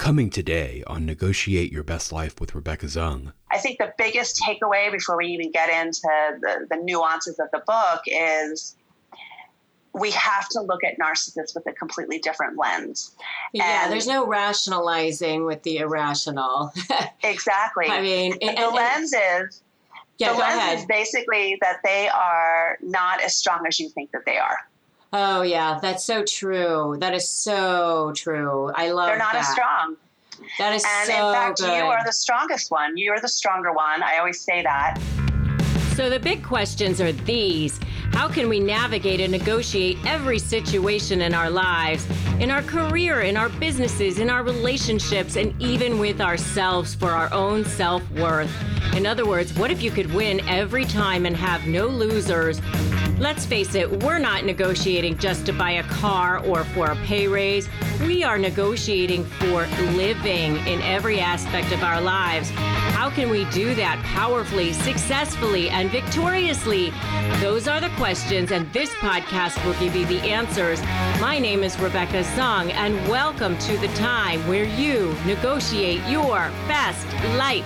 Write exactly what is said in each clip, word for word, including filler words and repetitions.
coming today on Negotiate Your Best Life with Rebecca Zung. I think the biggest takeaway before we even get into the, the nuances of the book is we have to look at narcissists with a completely different lens. Yeah, and there's no rationalizing with the irrational. Exactly. I mean, and, and, the and, lens is yeah, the go lens ahead. is basically that they are not as strong as you think that they are. Oh, yeah, that's so true. That is so true. I love that. They're not that. as strong. That is and so in fact, good. you are the strongest one. You're the stronger one. I always say that. So the big questions are these. How can we navigate and negotiate every situation in our lives, in our career, in our businesses, in our relationships, and even with ourselves for our own self-worth? In other words, what if you could win every time and have no losers? Let's face it, we're not negotiating just to buy a car or for a pay raise. We are negotiating for living in every aspect of our lives. How can we do that powerfully, successfully, and victoriously? Those are the questions, and this podcast will give you the answers. My name is Rebecca Zung, and welcome to the time where you negotiate your best life.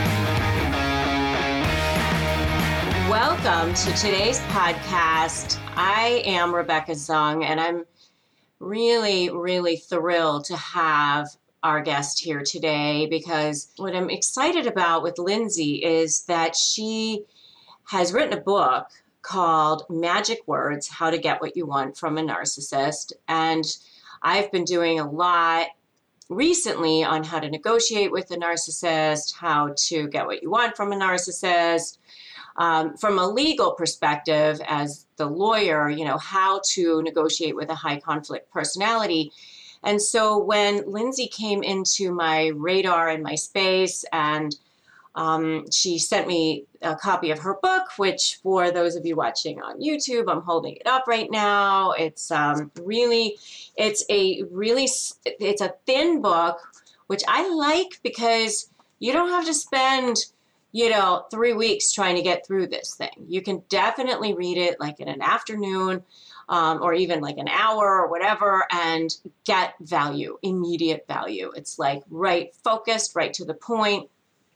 Welcome to today's podcast. I am Rebecca Zung, and I'm really, really thrilled to have our guest here today because what I'm excited about with Lindsay is that she has written a book called Magic Words, How to Get What You Want from a Narcissist. And I've been doing a lot recently on how to negotiate with a narcissist, how to get what you want from a narcissist. Um, from a legal perspective, as the lawyer, you know, how to negotiate with a high conflict personality. And so when Lindsay came into my radar and my space, and um, she sent me a copy of her book, which for those of you watching on YouTube, I'm holding it up right now. It's um, really, it's a really, it's a thin book, which I like because you don't have to spend you know, three weeks trying to get through this thing. You can definitely read it like in an afternoon um, or even like an hour or whatever and get value, immediate value. It's like right focused, right to the point.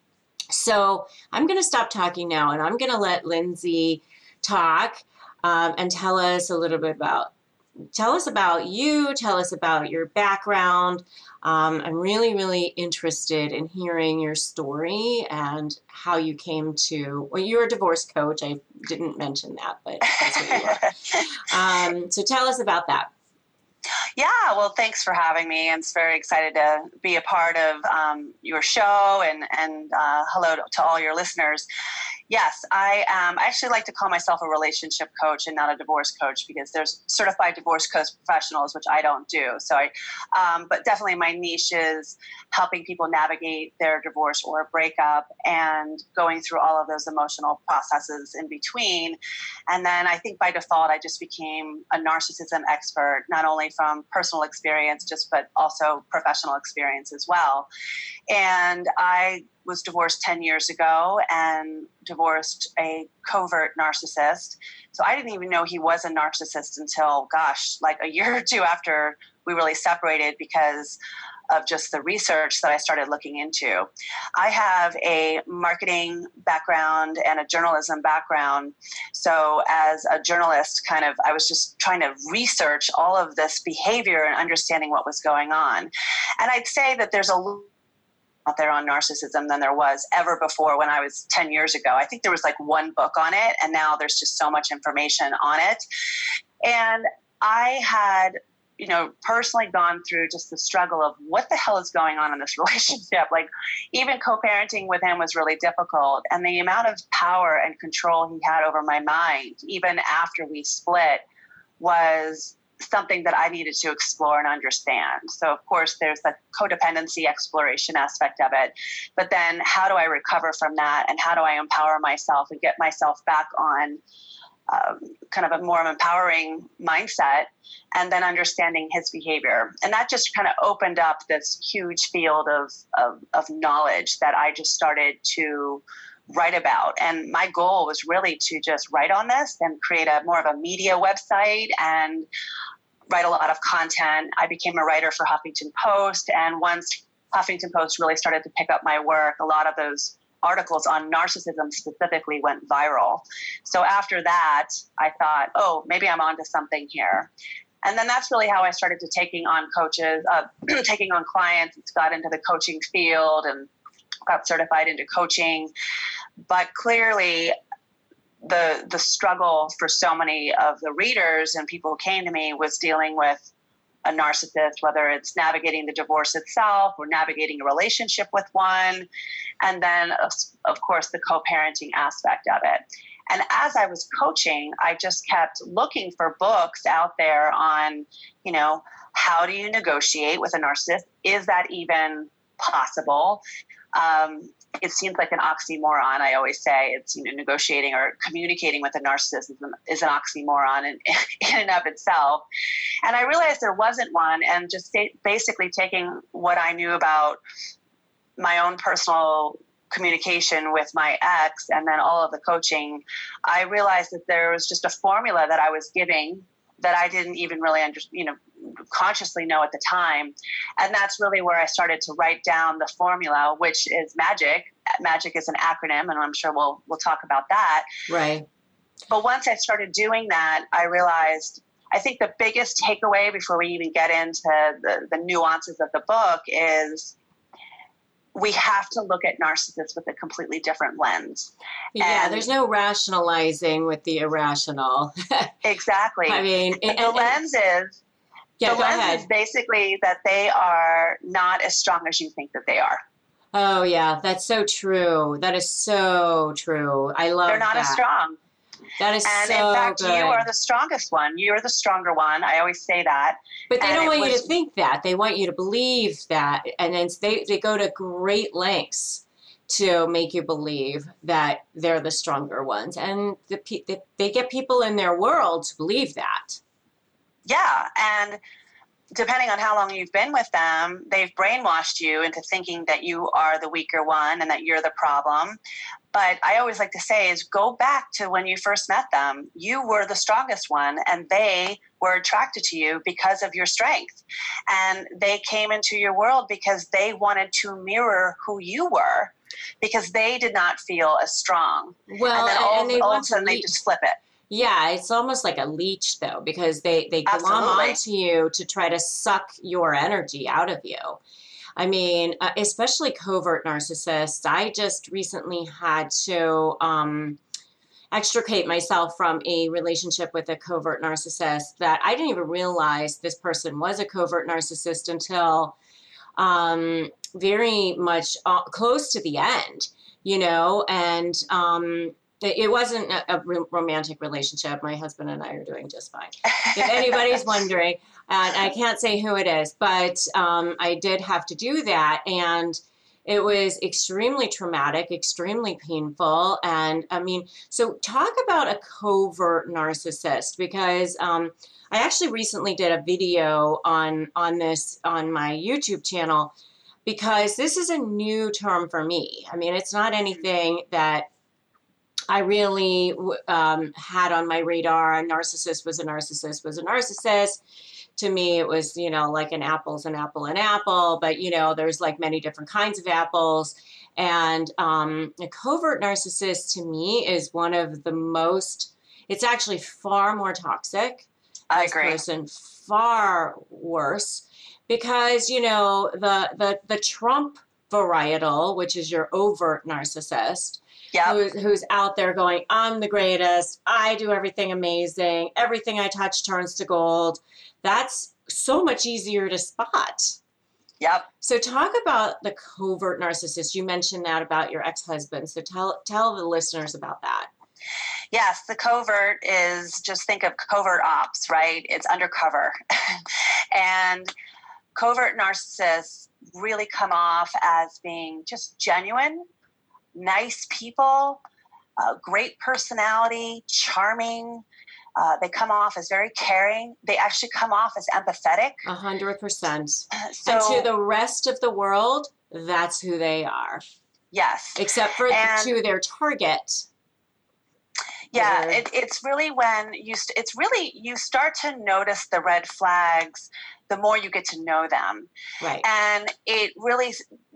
So I'm going to stop talking now and I'm going to let Lindsay talk um, and tell us a little bit about Tell us about you. Tell us about your background. Um, I'm really, really interested in hearing your story and how you came to, well, you're a divorce coach. I didn't mention that, but that's what you are. Um, so tell us about that. Yeah, well, thanks for having me. I'm very excited to be a part of um, your show and, and uh, hello to, to all your listeners. Yes, I um, I actually like to call myself a relationship coach and not a divorce coach because there's certified divorce coach professionals, which I don't do. So I, um, but definitely my niche is helping people navigate their divorce or a breakup and going through all of those emotional processes in between. And then I think by default, I just became a narcissism expert, not only from personal experience, just but also professional experience as well. And I was divorced ten years ago and divorced a covert narcissist. So I didn't even know he was a narcissist until, gosh, like a year or two after we really separated because of just the research that I started looking into. I have a marketing background and a journalism background. So as a journalist, kind of, I was just trying to research all of this behavior and understanding what was going on. And I'd say that there's a out there on narcissism than there was ever before when I was ten years ago. I think there was like one book on it, and now there's just so much information on it. And I had, you know, personally gone through just the struggle of what the hell is going on in this relationship. Like even co-parenting with him was really difficult. And the amount of power and control he had over my mind, even after we split, was something that I needed to explore and understand. So of course there's the codependency exploration aspect of it, but then how do I recover from that and how do I empower myself and get myself back on um, kind of a more empowering mindset and then understanding his behavior. And that just kind of opened up this huge field of, of, of knowledge that I just started to write about. And my goal was really to just write on this and create a more of a media website and write a lot of content. I became a writer for Huffington Post. And once Huffington Post really started to pick up my work, a lot of those articles on narcissism specifically went viral. So after that, I thought, oh, maybe I'm onto something here. And then that's really how I started to taking on coaches, uh, taking on clients, got into the coaching field and got certified into coaching. But clearly, the the struggle for so many of the readers and people who came to me was dealing with a narcissist, whether it's navigating the divorce itself or navigating a relationship with one, and then, of, of course, the co-parenting aspect of it. And as I was coaching, I just kept looking for books out there on, you know, how do you negotiate with a narcissist? Is that even possible? Um, it seems like an oxymoron. I always say it's, you know, negotiating or communicating with a narcissist is an, is an oxymoron in, in and of itself. And I realized there wasn't one, and just basically taking what I knew about my own personal communication with my ex and then all of the coaching, I realized that there was just a formula that I was giving that I didn't even really under, you know, consciously know at the time. And that's really where I started to write down the formula, which is MAGIC. MAGIC is an acronym, and I'm sure we'll we'll talk about that. Right. But once I started doing that, I realized, I think the biggest takeaway before we even get into the, the nuances of the book is we have to look at narcissists with a completely different lens. Yeah, and there's no rationalizing with the irrational. Exactly. I mean, and, the and, lens is yeah, the go lens ahead. is basically that they are not as strong as you think that they are. Oh yeah, that's so true. That is so true. I love that. They're not that. as strong. That is and so in fact, good. you are the strongest one. You're the stronger one. I always say that. But they and don't want was, you to think that. They want you to believe that. And then they, they go to great lengths to make you believe that they're the stronger ones. And the, the, they get people in their world to believe that. Yeah. And depending on how long you've been with them, they've brainwashed you into thinking that you are the weaker one and that you're the problem. But I always like to say is go back to when you first met them. You were the strongest one, and they were attracted to you because of your strength. And they came into your world because they wanted to mirror who you were, because they did not feel as strong. Well, and then and, all, and they all want of a sudden to they lead. just flip it. Yeah, it's almost like a leech, though, because they, they glom Absolutely. onto you to try to suck your energy out of you. I mean, uh, especially covert narcissists. I just recently had to um, extricate myself from a relationship with a covert narcissist that I didn't even realize this person was a covert narcissist until um, very much uh, close to the end, you know, and um, it, it wasn't a, a romantic relationship. My husband and I are doing just fine. If anybody's wondering. And I can't say who it is, but um, I did have to do that. And it was extremely traumatic, extremely painful. And I mean, so talk about a covert narcissist, because um, I actually recently did a video on, on this on my YouTube channel, because this is a new term for me. I mean, it's not anything that I really um, had on my radar. A narcissist was a narcissist was a narcissist. To me, it was, you know, like an apple's an apple, an apple, but, you know, there's like many different kinds of apples. And um, a covert narcissist to me is one of the most, it's actually far more toxic. I This agree. person far worse, because, you know, the, the, the Trump varietal, which is your overt narcissist, Yep. who's, who's out there going, I'm the greatest, I do everything amazing, everything I touch turns to gold. That's so much easier to spot. Yep. So talk about the covert narcissist. You mentioned that about your ex-husband. So tell tell the listeners about that. Yes, the covert is, just think of covert ops, right? It's undercover. And covert narcissists really come off as being just genuine, nice people, uh, great personality, charming. Uh, they come off as very caring. They actually come off as empathetic. A hundred percent. So, And to the rest of the world, that's who they are. yes. Except for And- to their target. Yeah, Or- it, it's really when you, st- it's really, you start to notice the red flags the more you get to know them. Right. And it really,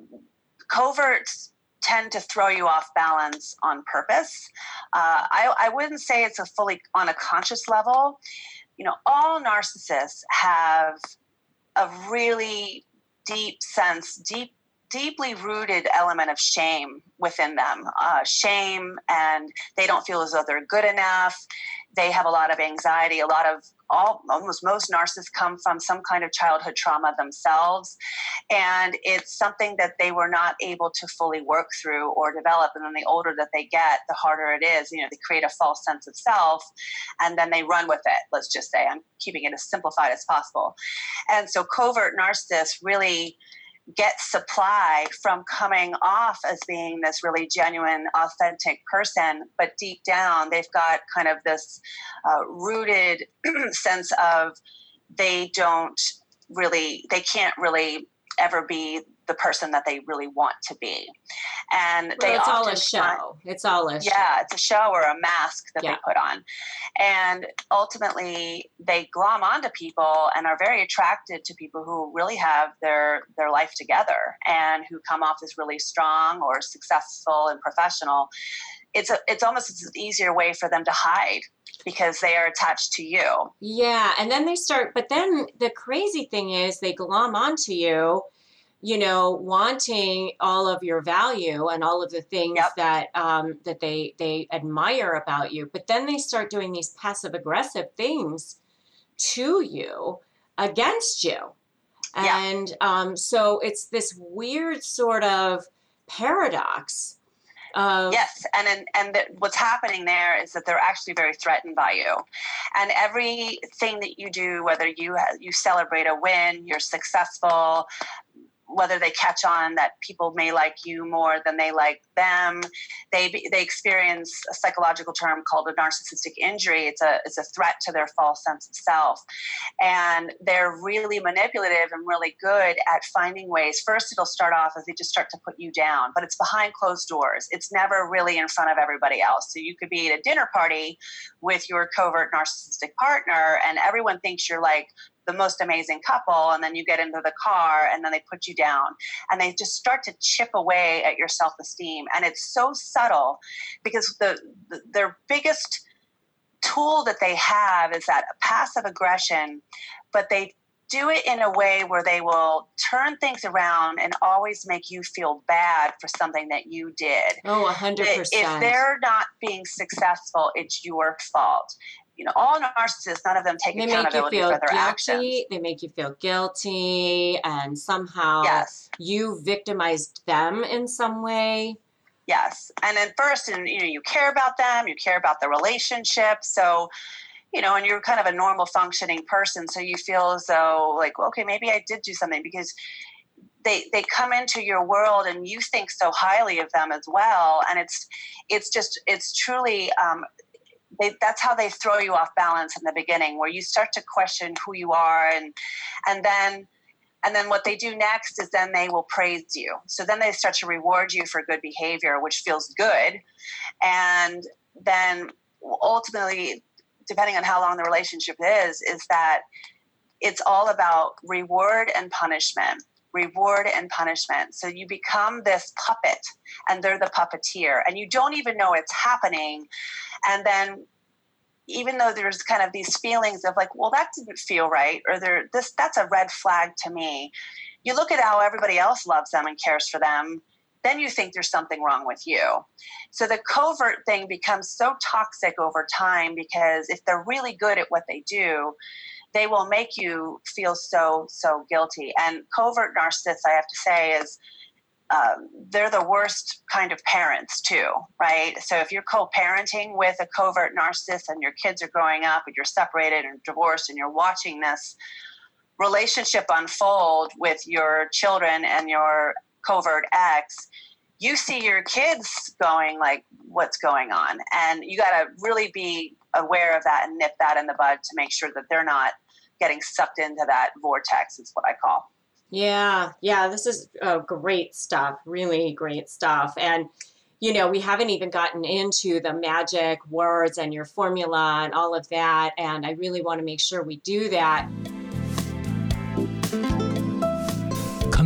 coverts tend to throw you off balance on purpose. Uh, I, I wouldn't say it's a fully on a conscious level. You know, all narcissists have a really deep sense, deep, deeply rooted element of shame within them. Uh, shame, and they don't feel as though they're good enough. They have a lot of anxiety. A lot of all, almost most narcissists come from some kind of childhood trauma themselves. And it's something that they were not able to fully work through or develop. And then the older that they get, the harder it is. You know, they create a false sense of self and then they run with it. Let's just say, I'm keeping it as simplified as possible. And so covert narcissists really get supply from coming off as being this really genuine, authentic person, but deep down they've got kind of this uh, rooted sense of they don't really, they can't really ever be the person that they really want to be. And well, they it's all often a show. It's all a show. Yeah, it's a show or a mask that yeah. they put on. And ultimately they glom onto people and are very attracted to people who really have their, their life together and who come off as really strong or successful and professional. It's a, it's almost an easier way for them to hide because they are attached to you. Yeah. And then they start, but then the crazy thing is they glom onto you, you know, wanting all of your value and all of the things yep. that um, that they they admire about you. But then they start doing these passive aggressive things to you against you. And yeah. um, so it's this weird sort of paradox. Of, yes, and and, and the, what's happening there is that they're actually very threatened by you, and everything that you do, whether you you celebrate a win, you're successful, whether they catch on that people may like you more than they like them, they they experience a psychological term called a narcissistic injury. It's a it's a threat to their false sense of self, and they're really manipulative and really good at finding ways. First, it'll start off as they just start to put you down, but it's behind closed doors. It's never really in front of everybody else. So you could be at a dinner party with your covert narcissistic partner, and everyone thinks you're like the most amazing couple, and then you get into the car and then they put you down and they just start to chip away at your self-esteem. And it's so subtle because the, the their biggest tool that they have is that passive aggression, but they do it in a way where they will turn things around and always make you feel bad for something that you did. Oh, one hundred percent. If they're not being successful, it's your fault. You know, all narcissists, none of them take they accountability for their guilty. actions. They make you feel guilty, and somehow yes. you victimized them in some way. Yes, and then first, and you know, you care about them, you care about the relationship, so you know, and you're kind of a normal functioning person, so you feel as though, like, well, okay, maybe I did do something because they they come into your world and you think so highly of them as well, and it's it's just it's truly. Um, They, that's how they throw you off balance in the beginning, where you start to question who you are, and and then and then what they do next is then they will praise you. So then they start to reward you for good behavior, which feels good, and then ultimately, depending on how long the relationship is, is that it's all about reward and punishment. Reward and punishment. So you become this puppet and they're the puppeteer and you don't even know it's happening. And then even though there's kind of these feelings of like, well, that didn't feel right, or there, this, that's a red flag to me. You look at how everybody else loves them and cares for them, then you think there's something wrong with you. So the covert thing becomes so toxic over time because if they're really good at what they do, they will make you feel so, so guilty. And covert narcissists, I have to say, is um, they're the worst kind of parents too, right? So if you're co-parenting with a covert narcissist and your kids are growing up and you're separated and divorced and you're watching this relationship unfold with your children and your covert ex, you see your kids going like, what's going on? And you got to really be aware of that and nip that in the bud to make sure that they're not getting sucked into that vortex, is what I call. Yeah, yeah, this is uh, great stuff, really great stuff. And, you know, we haven't even gotten into the magic words and your formula and all of that. And I really want to make sure we do that.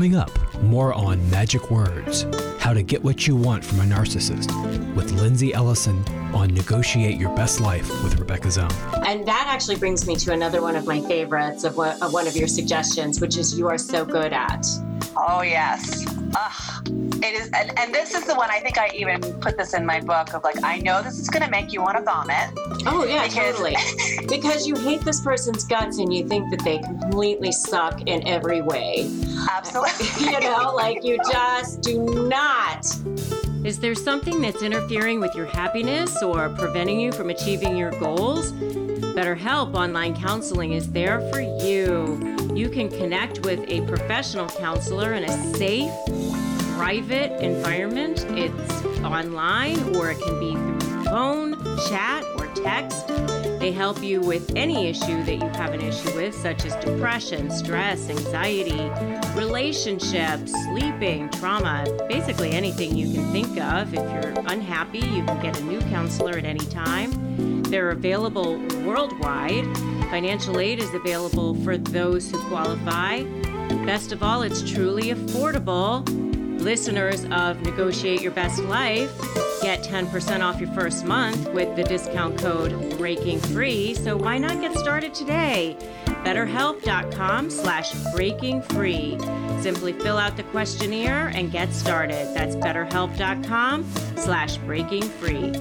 Coming up, more on magic words, how to get what you want from a narcissist, with Lindsay Ellison on Negotiate Your Best Life with Rebecca Zung. And that actually brings me to another one of my favorites of, what, of one of your suggestions, which is You Are So Good At. Oh, yes. Ugh. It is, and, and this is the one, I think I even put this in my book of like, I know this is going to make you want to vomit. Oh, yeah, because, totally. Because you hate this person's guts and you think that they completely suck in every way. Absolutely. You know, like you just do not. Is there something that's interfering with your happiness or preventing you from achieving your goals? BetterHelp Online Counseling is there for you. You can connect with a professional counselor in a safe, private environment. It's online, or it can be through phone, chat, or text. They help you with any issue that you have an issue with, such as depression, stress, anxiety, relationships, sleeping, trauma, basically anything you can think of. If you're unhappy, you can get a new counselor at any time. They're available worldwide. Financial aid is available for those who qualify. Best of all, it's truly affordable. Listeners of Negotiate Your Best Life get ten percent off your first month with the discount code Breaking Free. So why not get started today? BetterHelp.com slash Breaking Free. Simply fill out the questionnaire and get started. That's BetterHelp.com slash Breaking Free.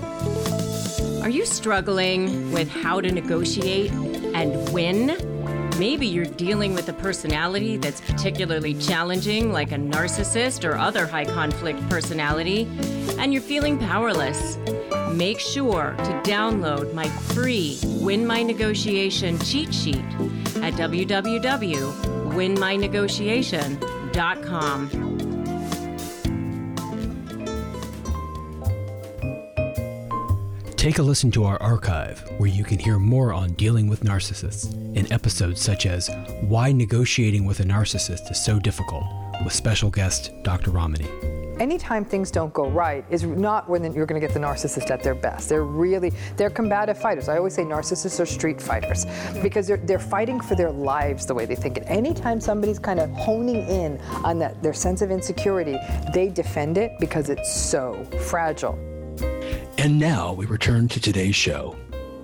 Are you struggling with how to negotiate and win? Maybe you're dealing with a personality that's particularly challenging, like a narcissist or other high conflict personality, and you're feeling powerless. Make sure to download my free Win My Negotiation cheat sheet at w w w dot win my negotiation dot com. Take a listen to our archive, where you can hear more on dealing with narcissists in episodes such as Why Negotiating with a Narcissist is So Difficult, with special guest Doctor Ramani. Anytime things don't go right is not when you're going to get the narcissist at their best. They're really, they're combative fighters. I always say narcissists are street fighters because they're, they're fighting for their lives the way they think. And anytime somebody's kind of honing in on that, their sense of insecurity, they defend it because it's so fragile. And now we return to today's show.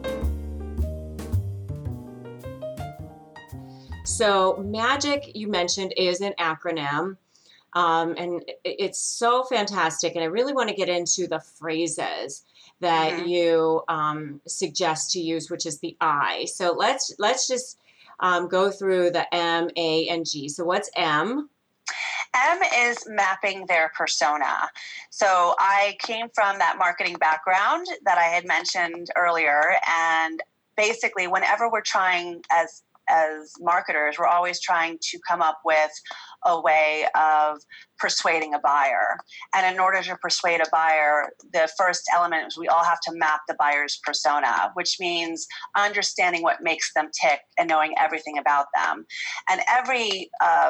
So MAGIC, you mentioned, is an acronym. Um, and it's so fantastic. And I really want to get into the phrases that mm-hmm. you um, suggest to use, which is the I. So let's let's just um, go through the M, A, and G. So what's M? M is mapping their persona. So I came from that marketing background that I had mentioned earlier. And basically, whenever we're trying as as marketers, we're always trying to come up with a way of persuading a buyer. And in order to persuade a buyer, the first element is we all have to map the buyer's persona, which means understanding what makes them tick and knowing everything about them. And every uh,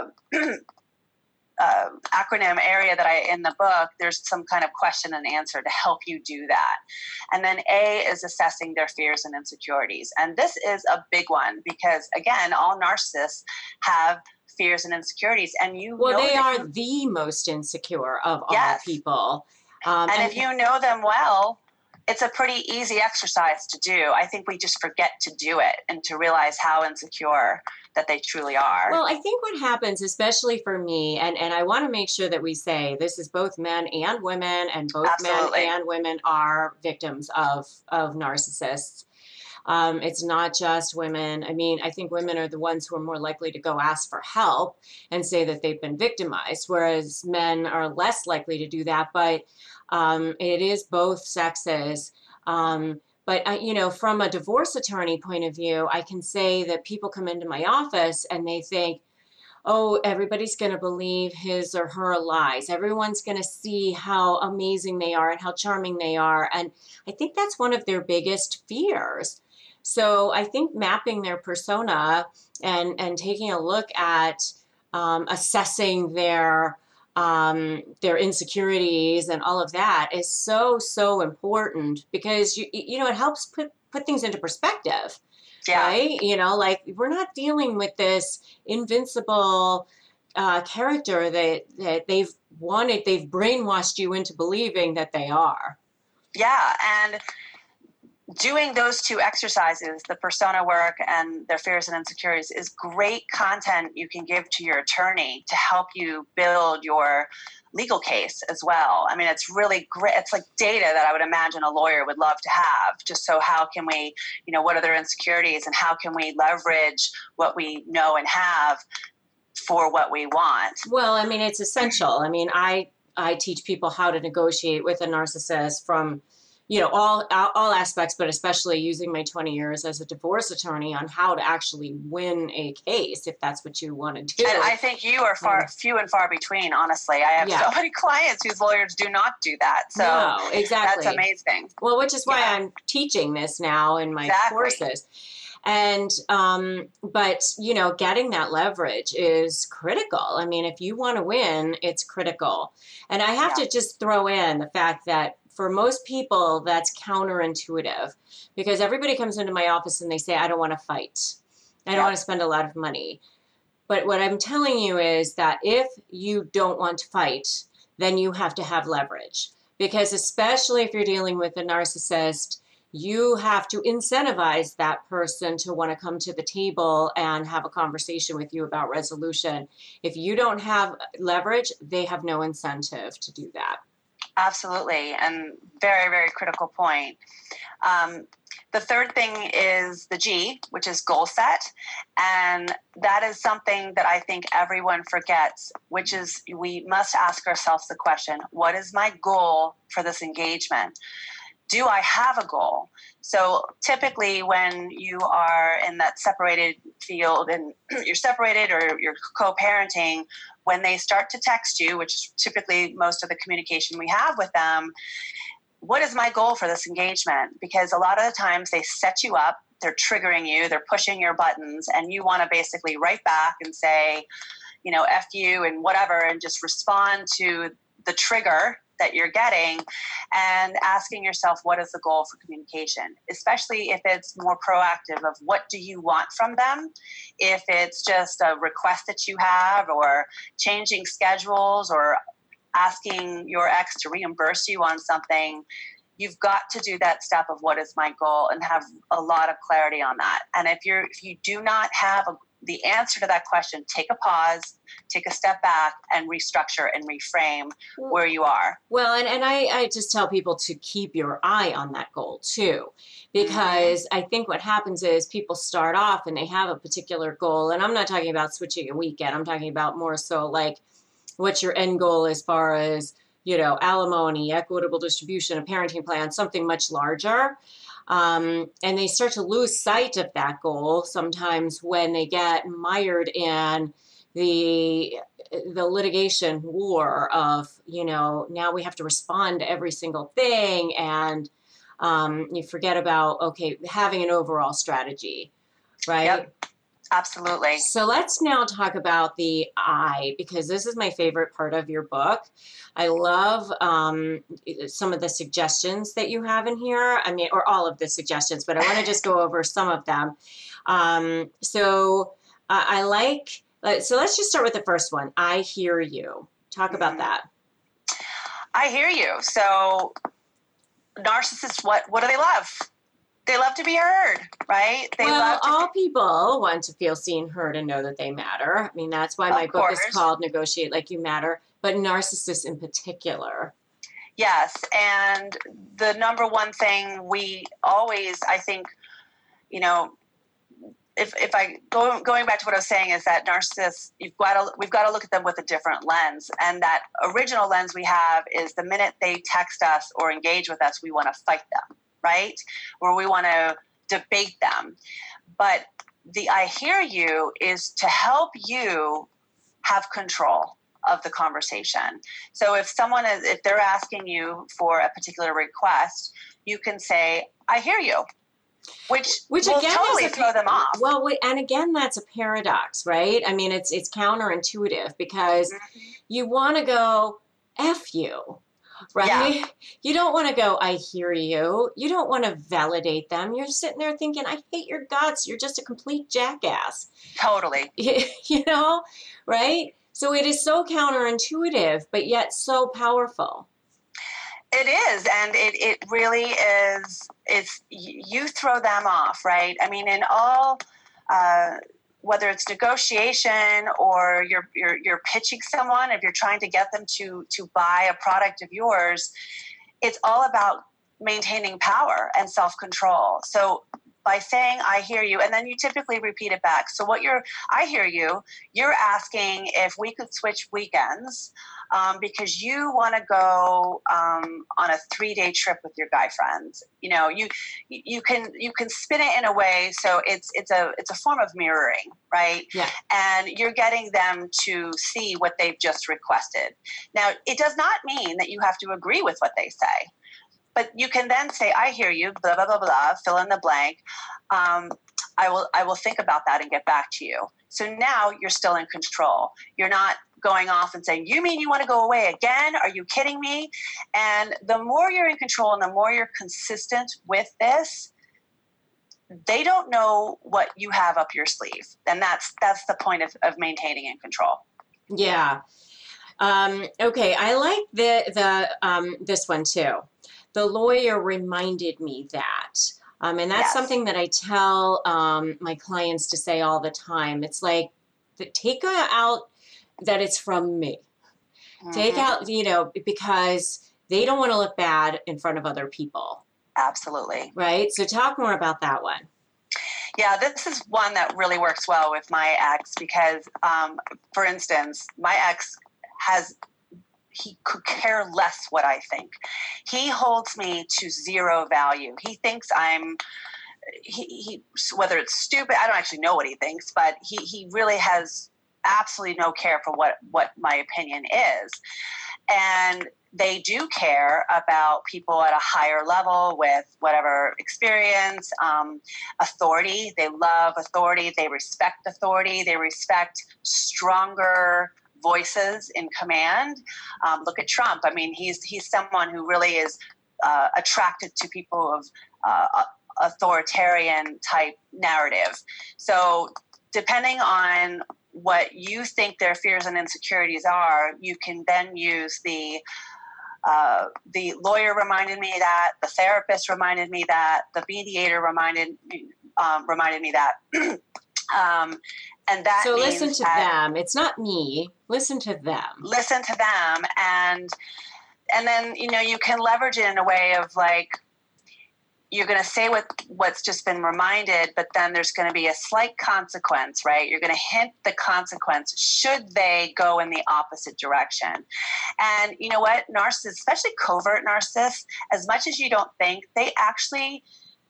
uh, acronym area that I, in the book, there's some kind of question and answer to help you do that. And then A is assessing their fears and insecurities. And this is a big one because, again, all narcissists have fears and insecurities. And you well, know they are you, the most insecure of yes. all people. Um, and, and if you know them well, it's a pretty easy exercise to do. I think we just forget to do it and to realize how insecure that they truly are. Well, I think what happens, especially for me, and, and I want to make sure that we say this is both men and women, and both Absolutely. men and women are victims of, of narcissists. Um, it's not just women. I mean, I think women are the ones who are more likely to go ask for help and say that they've been victimized, whereas men are less likely to do that. But um, it is both sexes. Um, but, I, you know, from a divorce attorney point of view, I can say that people come into my office and they think, oh, everybody's going to believe his or her lies. Everyone's going to see how amazing they are and how charming they are. And I think that's one of their biggest fears. So I think mapping their persona and, and taking a look at um, assessing their um, their insecurities and all of that is so, so important because, you you know, it helps put, put things into perspective, yeah. right? You know, like we're not dealing with this invincible, uh, character that, that they've wanted, they've brainwashed you into believing that they are. Yeah, and doing those two exercises, the persona work and their fears and insecurities, is great content you can give to your attorney to help you build your legal case as well. I mean, it's really great. It's like data that I would imagine a lawyer would love to have. Just so how can we, you know, what are their insecurities and how can we leverage what we know and have for what we want? Well, I mean, it's essential. I mean, I, I teach people how to negotiate with a narcissist from, you know, all all aspects, but especially using my twenty years as a divorce attorney on how to actually win a case, if that's what you want to do. And I think you are far um, few and far between, honestly. I have yeah. so many clients whose lawyers do not do that. So no, exactly. That's amazing. Well, which is why yeah. I'm teaching this now in my exactly. courses. And, um, but, you know, getting that leverage is critical. I mean, if you want to win, it's critical. And I have yeah. to just throw in the fact that for most people, that's counterintuitive, because everybody comes into my office and they say, I don't want to fight. I don't yeah. want to spend a lot of money. But what I'm telling you is that if you don't want to fight, then you have to have leverage, because especially if you're dealing with a narcissist, you have to incentivize that person to want to come to the table and have a conversation with you about resolution. If you don't have leverage, they have no incentive to do that. Absolutely. And very, very critical point. Um, the third thing is the G, which is goal set. And that is something that I think everyone forgets, which is we must ask ourselves the question, what is my goal for this engagement? Do I have a goal? So typically when you are in that separated field and you're separated or you're co-parenting, when they start to text you, which is typically most of the communication we have with them, what is my goal for this engagement? Because a lot of the times they set you up, they're triggering you, they're pushing your buttons, and you want to basically write back and say, you know, F you and whatever, and just respond to the trigger that you're getting, and asking yourself, what is the goal for communication? Especially if it's more proactive of what do you want from them? If it's just a request that you have, or changing schedules, or asking your ex to reimburse you on something, you've got to do that step of what is my goal and have a lot of clarity on that. And if you're if you do not have a the answer to that question, take a pause, take a step back, and restructure and reframe where you are. Well, and, and I, I just tell people to keep your eye on that goal too, because mm-hmm. I think what happens is people start off and they have a particular goal, and I'm not talking about switching a weekend. I'm talking about more so like what's your end goal as far as, you know, alimony, equitable distribution, a parenting plan, something much larger. Um, and they start to lose sight of that goal sometimes when they get mired in the the litigation war of, you know, now we have to respond to every single thing, and um, you forget about, okay, having an overall strategy, right? Yep. Absolutely. So let's now talk about the I, because this is my favorite part of your book. I love um, some of the suggestions that you have in here. I mean, or all of the suggestions, but I want to just go over some of them. Um, so uh, I like, uh, so let's just start with the first one. I hear you. Talk about mm-hmm. that. I hear you. So narcissists, what, what do they love? They love to be heard, right? They well, love to all people want to feel seen, heard, and know that they matter. I mean, that's why my of book course. is called Negotiate Like You Matter, but narcissists in particular. Yes, and the number one thing we always, I think, you know, if if I go going back to what I was saying is that narcissists, you've got to we've got to look at them with a different lens, and that original lens we have is the minute they text us or engage with us, we want to fight them. Right? Where we want to debate them. But the I hear you is to help you have control of the conversation. So if someone is, if they're asking you for a particular request, you can say, I hear you, which, which will again totally a, throw them off. Well, and again, that's a paradox, right? I mean, it's, it's counterintuitive because mm-hmm. you want to go, F you. Right? Yeah. You don't want to go, I hear you. You don't want to validate them. You're sitting there thinking, I hate your guts. You're just a complete jackass. Totally. You know, right? So it is so counterintuitive, but yet so powerful. It is, and it, it really is. It's you throw them off, right? I mean, in all, uh, whether it's negotiation or you're, you're you're pitching someone, if you're trying to get them to to buy a product of yours, it's all about maintaining power and self-control. So by saying, I hear you, and then you typically repeat it back. So what you're, I hear you, you're asking if we could switch weekends um, because you want to go um, on a three-day trip with your guy friends. You know, you you can you can spin it in a way so it's it's a it's a form of mirroring, right? Yeah. And you're getting them to see what they've just requested. Now, it does not mean that you have to agree with what they say. But you can then say, I hear you, blah, blah, blah, blah, fill in the blank. Um, I will I will think about that and get back to you. So now you're still in control. You're not going off and saying, you mean you want to go away again? Are you kidding me? And the more you're in control and the more you're consistent with this, they don't know what you have up your sleeve. And that's that's the point of, of maintaining in control. Yeah. Um, okay, I like the the um, this one too. The lawyer reminded me that. Um, and that's Yes. something that I tell um, my clients to say all the time. It's like, take out that it's from me. Mm-hmm. Take out, you know, because they don't want to look bad in front of other people. Absolutely. Right? So talk more about that one. Yeah, this is one that really works well with my ex because, um, for instance, my ex has... he could care less what I think. He holds me to zero value. He thinks I'm, he, he whether it's stupid, I don't actually know what he thinks, but he, he really has absolutely no care for what, what my opinion is. And they do care about people at a higher level with whatever experience, um, authority. They love authority. They respect authority. They respect stronger voices in command. Um, look at Trump. I mean, he's he's someone who really is uh, attracted to people of uh, authoritarian type narrative. So depending on what you think their fears and insecurities are, you can then use the uh, the lawyer reminded me that, the therapist reminded me that, the mediator reminded um, reminded me that. um, And that so means listen to that, them. It's not me. Listen to them. Listen to them. And and then, you know, you can leverage it in a way of like, you're going to say what what's just been reminded, but then there's going to be a slight consequence, right? You're going to hint the consequence should they go in the opposite direction. And you know what? Narcissists, especially covert narcissists, as much as you don't think, they actually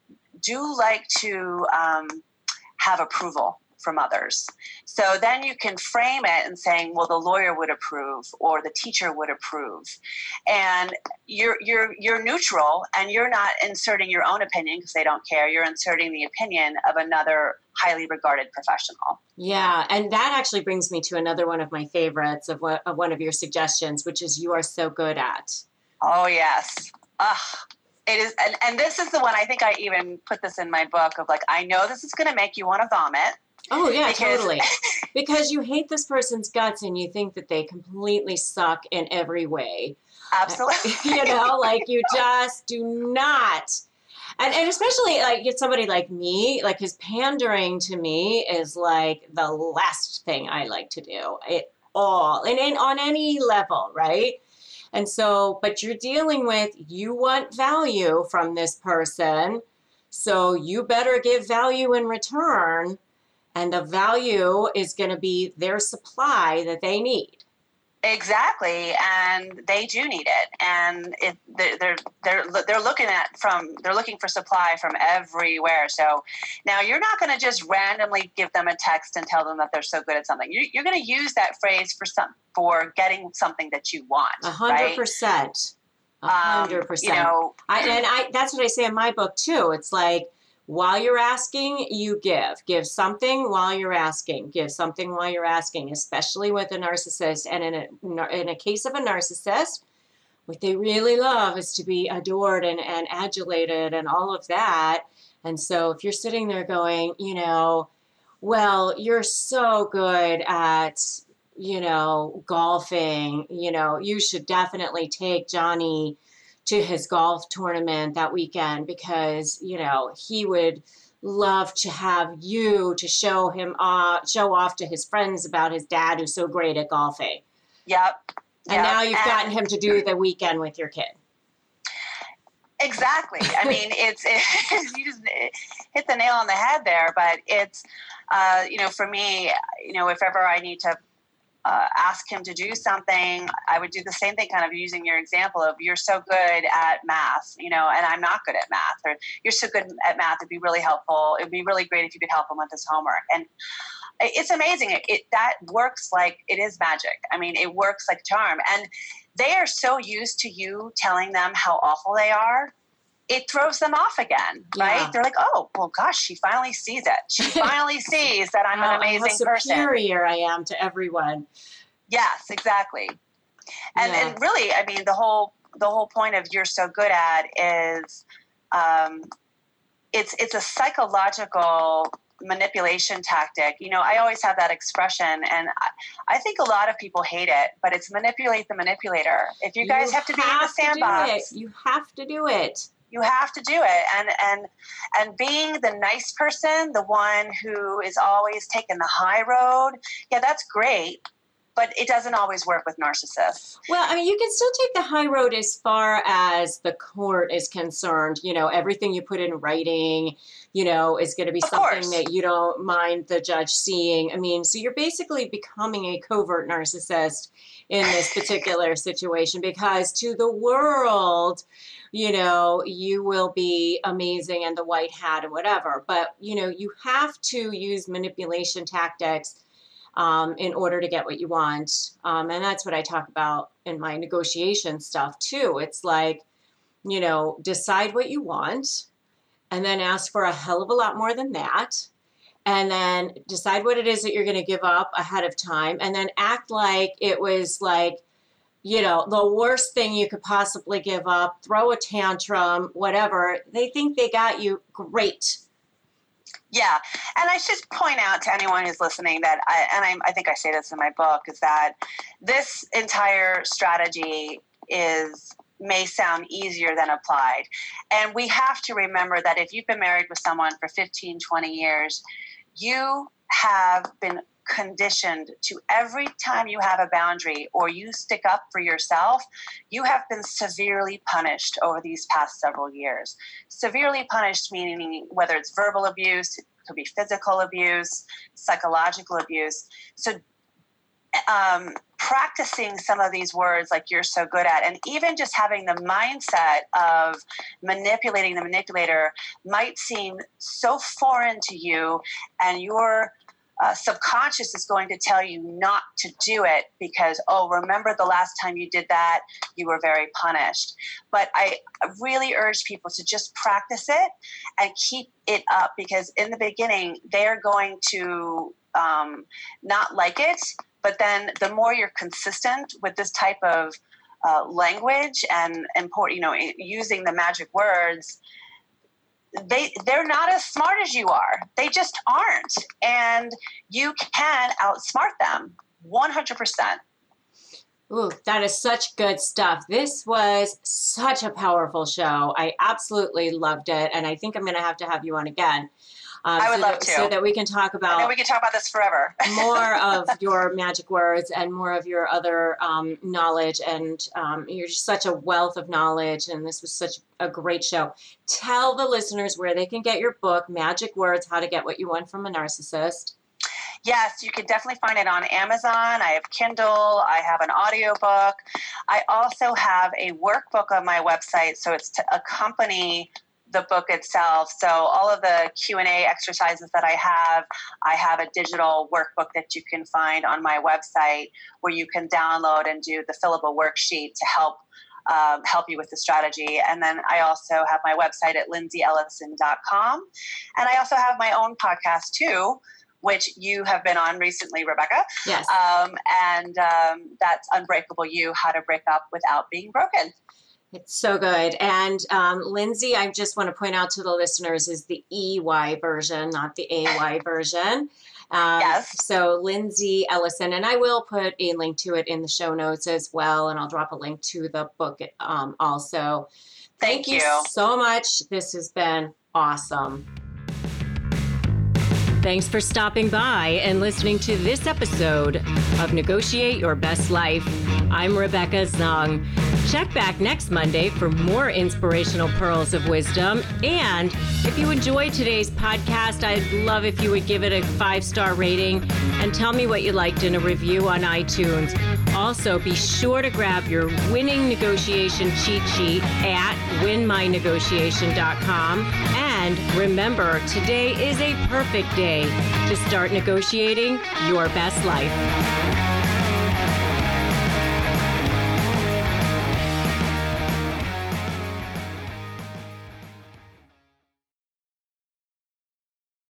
do like to um, have approval from others. So then you can frame it and saying, well, the lawyer would approve or the teacher would approve. And you're you're you're neutral and you're not inserting your own opinion because they don't care. You're inserting the opinion of another highly regarded professional. Yeah, and that actually brings me to another one of my favorites of, what, of one of your suggestions, which is you are so good at. Oh, yes. Ugh. It is, and, and this is the one, I think I even put this in my book of like, I know this is going to make you want to vomit. Oh, yeah, because, totally. Because you hate this person's guts and you think that they completely suck in every way. Absolutely. You know, like you just do not. And, and especially like get somebody like me, like his pandering to me is like the last thing I like to do at all. And, and on any level, right? And so, but you're dealing with, you want value from this person, so you better give value in return. And the value is going to be their supply that they need. Exactly, and they do need it, and it, they're they're they're looking at from they're looking for supply from everywhere. So now you're not going to just randomly give them a text and tell them that they're so good at something. You're, you're going to use that phrase for some for getting something that you want. A hundred percent, a hundred percent. You know, I, and I that's what I say in my book too. It's like, while you're asking, you give. Give something while you're asking. Give something while you're asking, especially with a narcissist. And in a, in a case of a narcissist, what they really love is to be adored and, and adulated and all of that. And so if you're sitting there going, you know, well, you're so good at you know, golfing, you know, you should definitely take Johnny to his golf tournament that weekend because, you know, he would love to have you to show him off, show off to his friends about his dad who's so great at golfing. Yep. And yep. now you've and gotten him to do the weekend with your kid. Exactly. I mean, it's, it, you just hit the nail on the head there, but it's, uh, you know, for me, you know, if ever I need to uh, ask him to do something, I would do the same thing, kind of using your example of you're so good at math, you know, and I'm not good at math, or you're so good at math. It'd be really helpful. It'd be really great if you could help him with his homework. And it's amazing. It, it that works like it is magic. I mean, it works like a charm. And they are so used to you telling them how awful they are, it throws them off again, right? Yeah. They're like, oh, well, gosh, she finally sees it. She finally sees that I'm an amazing how person. superior I am to everyone. Yes, exactly. And Yeah. and really, I mean, the whole the whole point of you're so good at is, um, it's it's a psychological manipulation tactic. You know, I always have that expression, and I, I think a lot of people hate it, but it's manipulate the manipulator. If you guys have to be in the have to do sandbox, it. You have to do it. you have to do it. And and and being the nice person, the one who is always taking the high road, yeah, that's great, but it doesn't always work with narcissists. Well, I mean, you can still take the high road as far as the court is concerned. You know, everything you put in writing, you know, is going to be Of something course. that you don't mind the judge seeing. I mean, so you're basically becoming a covert narcissist in this particular situation because to the world, you know, you will be amazing and the white hat and whatever. But, you know, you have to use manipulation tactics Um, in order to get what you want. Um, and that's what I talk about in my negotiation stuff too. It's like, you know, decide what you want and then ask for a hell of a lot more than that. And then decide what it is that you're going to give up ahead of time. And then act like it was like, you know, the worst thing you could possibly give up, throw a tantrum, whatever. They think they got you. Great. Yeah. And I should point out to anyone who's listening that, I, and I, I think I say this in my book, is that this entire strategy is may sound easier than applied. And we have to remember that if you've been married with someone for fifteen, twenty years, you have been conditioned to every time you have a boundary or you stick up for yourself, you have been severely punished over these past several years. Severely punished meaning whether it's verbal abuse, it could be physical abuse, psychological abuse. So um, practicing some of these words like you're so good at, and even just having the mindset of manipulating the manipulator might seem so foreign to you, and you're Uh, subconscious is going to tell you not to do it because, oh, remember the last time you did that, you were very punished. But I really urge people to just practice it and keep it up because in the beginning, they're going to um, not like it. But then the more you're consistent with this type of uh, language and, import, you know, using the magic words, They, they're not as smart as you are. They just aren't. And you can outsmart them one hundred percent. Ooh, that is such good stuff. This was such a powerful show. I absolutely loved it. And I think I'm going to have to have you on again. Um, I would so love that, to. So that we can talk I about know we could talk about this forever. more of your magic words and more of your other um, knowledge. And um, you're just such a wealth of knowledge. And this was such a great show. Tell the listeners where they can get your book, Magic Words, How to Get What You Want from a Narcissist. Yes, you can definitely find it on Amazon. I have Kindle. I have an audiobook. I also have a workbook on my website. So it's to accompany the book itself. So all of the Q and A exercises that I have, I have a digital workbook that you can find on my website where you can download and do the fillable worksheet to help um, help you with the strategy. And then I also have my website at lindsay ellison dot com. And I also have my own podcast too, which you have been on recently, Rebecca. Yes. Um, and um, that's Unbreakable You, How to Break Up Without Being Broken. It's so good. And um, Lindsay, I just want to point out to the listeners, is the E Y version, not the A Y version. Um, yes. So Lindsay Ellison, and I will put a link to it in the show notes as well, and I'll drop a link to the book um, also. Thank, Thank you, you so much. This has been awesome. Thanks for stopping by and listening to this episode of Negotiate Your Best Life. I'm Rebecca Zung. Check back next Monday for more inspirational pearls of wisdom. And if you enjoyed today's podcast, I'd love if you would give it a five-star rating and tell me what you liked in a review on iTunes. Also, be sure to grab your winning negotiation cheat sheet at win my negotiation dot com. And remember, today is a perfect day to start negotiating your best life.